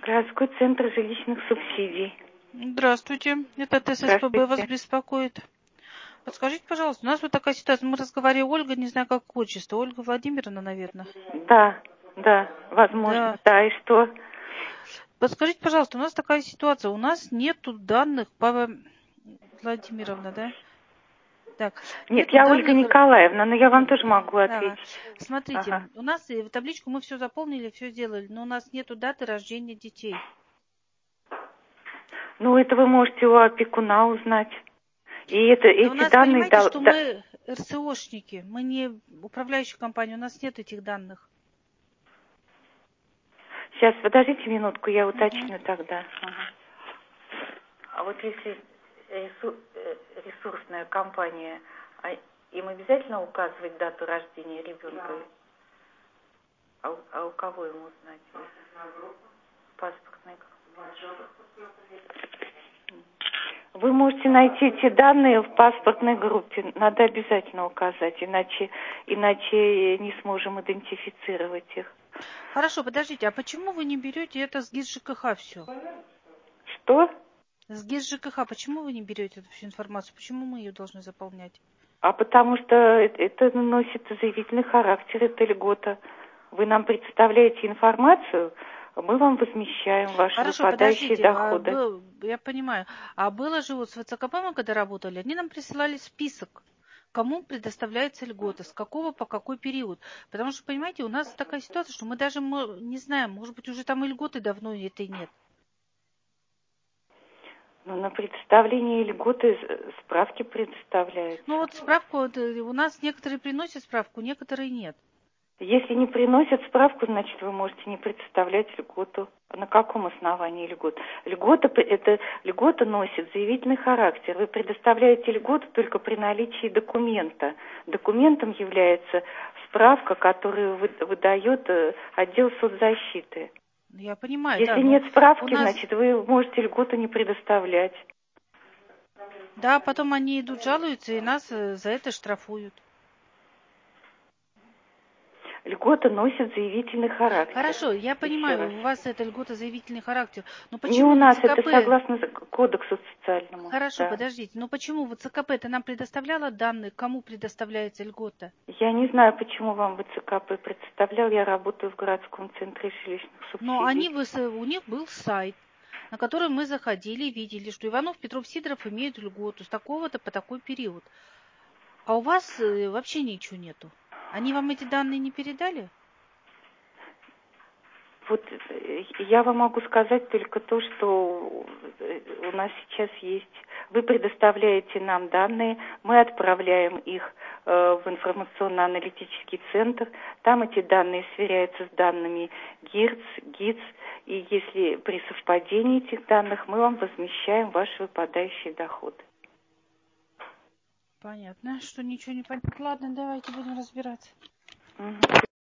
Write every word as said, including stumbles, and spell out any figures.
Городской центр жилищных субсидий. Здравствуйте, это ТССПБ вас Здравствуйте. беспокоит. Подскажите, пожалуйста, у нас вот такая ситуация, мы разговаривали, Ольга, не знаю, как отчество, Ольга Владимировна, наверное. Да, да, возможно, Да. да, и что? Подскажите, пожалуйста, у нас такая ситуация, у нас нету данных, Павла Владимировна, да? Так, Нет, нету я Ольга данных... Николаевна, но я вам Нет. тоже могу Ага. ответить. Смотрите, Ага. у нас в табличку мы все заполнили, все сделали, но у нас нету даты рождения детей. Ну, это вы можете у опекуна узнать. И это, Да у эти нас, данные... понимаете, дал- что да- мы РСОшники, мы не управляющая компания, у нас нет этих данных. Сейчас, подождите минутку, я Мгм. уточню тогда. Ага. А вот если ресу- э, ресурсная компания, а им обязательно указывать дату рождения ребенка? А, у- а у кого ему узнать? Паспортная группа. Вы можете найти эти данные в паспортной группе. Надо обязательно указать, иначе, иначе не сможем идентифицировать их. Хорошо, подождите, а почему вы не берете это с ГИС ЖКХ все? Что? С ГИС ЖКХ, почему вы не берете эту всю информацию? Почему мы ее должны заполнять? А потому что это носит заявительный характер, это льгота. Вы нам представляете информацию, мы вам возмещаем ваши Хорошо, выпадающие подождите, а доходы. был, я понимаю, а было же вот с ВЦКП мы когда работали, они нам присылали список, кому предоставляется льгота, с какого по какой период. Потому что, понимаете, у нас такая ситуация, что мы даже мо- не знаем, может быть, уже там и льготы давно этой нет. Ну, на предоставление льготы справки предоставляются. Ну вот справку, вот, э, у нас некоторые приносят справку, некоторые нет. Если не приносят справку, значит, вы можете не представлять льготу. На каком основании льгот? Льгота, п- это, льгота носит заявительный характер. Вы предоставляете льготу только при наличии документа. Документом является справка, которую вы- выдает э, отдел соцзащиты. Я понимаю, да, Если но нет у справки, нас, значит, вы можете льготу не предоставлять. да, потом они идут жалуются и нас э, за это штрафуют. Льгота носит заявительный характер. Хорошо, я Еще понимаю, раз. у вас это льготозаявительный характер, но Не у почему нас, это ВЦКП... согласно зак- кодексу социальному. Хорошо, Да. подождите, но почему ВЦКП-то нам предоставляла данные, кому предоставляется льгота? Я не знаю, почему вам ВЦКП представлял. Я работаю в городском центре жилищных Но они, субсидий. выс- у них был сайт, на который мы заходили и видели, что Иванов, Петров, Сидоров имеют льготу с такого-то по такой период. А у вас э, вообще ничего нету. Они вам эти данные не передали? Вот э, я вам могу сказать только то, что э, у нас сейчас есть. Вы предоставляете нам данные, мы отправляем их э, в информационно-аналитический центр. Там эти данные сверяются с данными ГИРЦ, ГИЦ. И если при совпадении этих данных, мы вам возмещаем ваши выпадающие доходы. Понятно, что ничего не понятно. Ладно, давайте будем разбираться. Мгм.